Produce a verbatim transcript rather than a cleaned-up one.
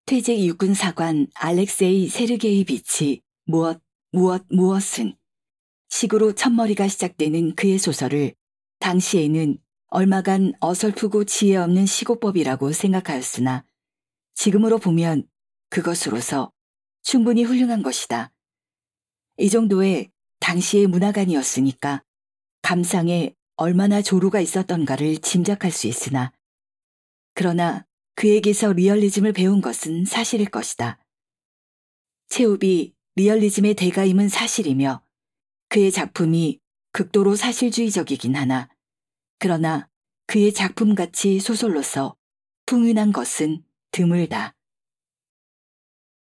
퇴직 육군 사관 알렉세이 세르게이비치 무엇 무엇 무엇은 식으로 첫머리가 시작되는 그의 소설을 당시에는 얼마간 어설프고 지혜 없는 시고법이라고 생각하였으나 지금으로 보면 그것으로서 충분히 훌륭한 것이다. 이 정도의 당시의 문화관이었으니까 감상에 얼마나 조루가 있었던가를 짐작할 수 있으나 그러나 그에게서 리얼리즘을 배운 것은 사실일 것이다. 체홉이 리얼리즘의 대가임은 사실이며 그의 작품이 극도로 사실주의적이긴 하나 그러나 그의 작품같이 소설로서 풍윤한 것은 드물다.